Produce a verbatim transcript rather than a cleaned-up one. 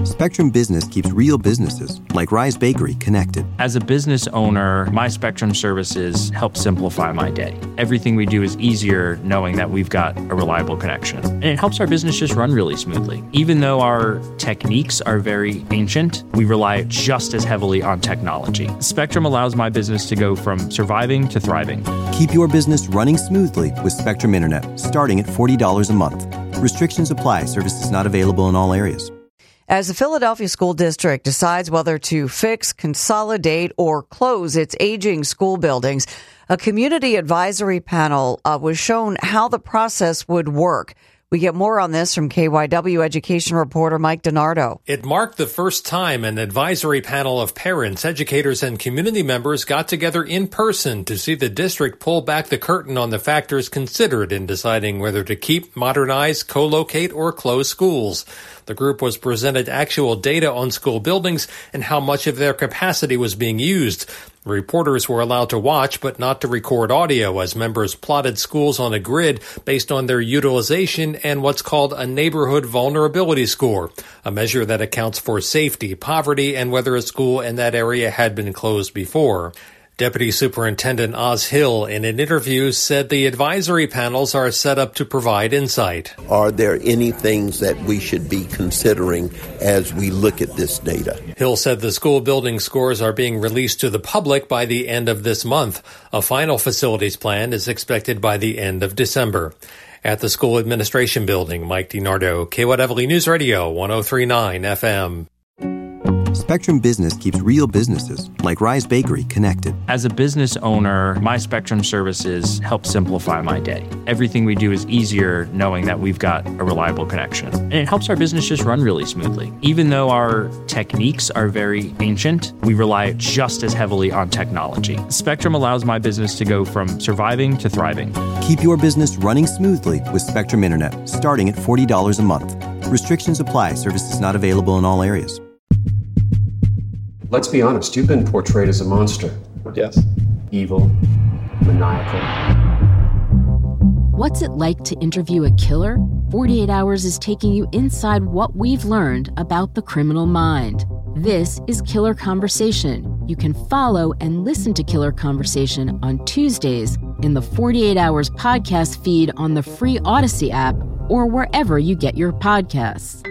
Spectrum Business keeps real businesses, like Rise Bakery, connected. As a business owner, my Spectrum services help simplify my day. Everything we do is easier knowing that we've got a reliable connection. And it helps our business just run really smoothly. Even though our techniques are very ancient, we rely just as heavily on technology. Spectrum allows my business to go from surviving to thriving. Keep your business running smoothly with Spectrum Internet, starting at forty dollars a month. Restrictions apply. Services not available in all areas. As the Philadelphia School District decides whether to fix, consolidate, or close its aging school buildings, a community advisory panel uh, was shown how the process would work. We get more on this from K Y W education reporter Mike DiNardo. It marked the first time an advisory panel of parents, educators, and community members got together in person to see the district pull back the curtain on the factors considered in deciding whether to keep, modernize, co-locate, or close schools. The group was presented actual data on school buildings and how much of their capacity was being used. Reporters were allowed to watch but not to record audio as members plotted schools on a grid based on their utilization and what's called a neighborhood vulnerability score, a measure that accounts for safety, poverty, and whether a school in that area had been closed before. Deputy Superintendent Oz Hill, in an interview, said the advisory panels are set up to provide insight. Are there any things that we should be considering as we look at this data? Hill said the school building scores are being released to the public by the end of this month. A final facilities plan is expected by the end of December. At the school administration building, Mike DiNardo, K Y W News Radio, one oh three point nine F M. Spectrum Business keeps real businesses, like Rise Bakery, connected. As a business owner, my Spectrum services help simplify my day. Everything we do is easier knowing that we've got a reliable connection. And it helps our business just run really smoothly. Even though our techniques are very ancient, we rely just as heavily on technology. Spectrum allows my business to go from surviving to thriving. Keep your business running smoothly with Spectrum Internet, starting at forty dollars a month. Restrictions apply. Services not available in all areas. Let's be honest, you've been portrayed as a monster. Yes. Evil, maniacal. What's it like to interview a killer? forty-eight hours is taking you inside what we've learned about the criminal mind. This is Killer Conversation. You can follow and listen to Killer Conversation on Tuesdays in the forty-eight hours podcast feed on the free Odyssey app or wherever you get your podcasts.